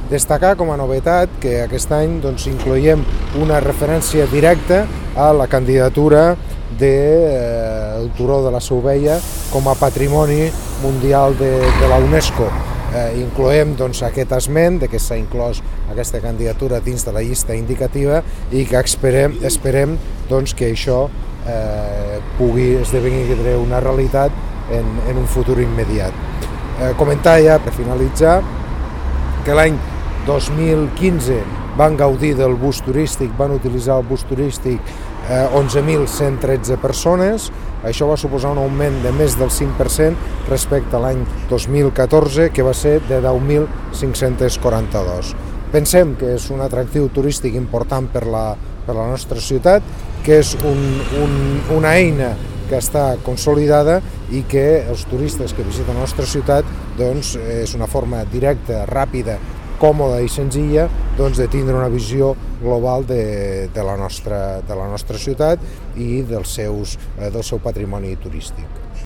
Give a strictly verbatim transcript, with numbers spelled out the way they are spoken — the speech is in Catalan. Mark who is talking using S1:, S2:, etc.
S1: Destacar com a novetat que aquest any doncs, incloïm una referència directa a la candidatura del eh, Turó de la Seu Vella com a Patrimoni Mundial de, de la UNESCO. Eh, incloem doncs, aquest esment de que s'ha inclòs aquesta candidatura dins de la llista indicativa i que esperem, esperem doncs, que això eh, pugui esdevenir una realitat en, en un futur immediat. Eh, comentar ja per finalitzar que l'any dos mil quinze van gaudir del bus turístic, van utilitzar el bus turístic eh, onze mil cent tretze persones. Això va suposar un augment de més del cinc per cent respecte a l'any dos mil catorze, que va ser de deu mil cinc-cents quaranta-dos. Pensem que és un atractiu turístic important per la, per la nostra ciutat, que és un, un, una eina que està consolidada i que els turistes que visiten la nostra ciutat doncs, és una forma directa, ràpida, còmoda i senzilla doncs, de tindre una visió global de, de, la nostra, de la nostra ciutat i dels seus, del seu patrimoni turístic.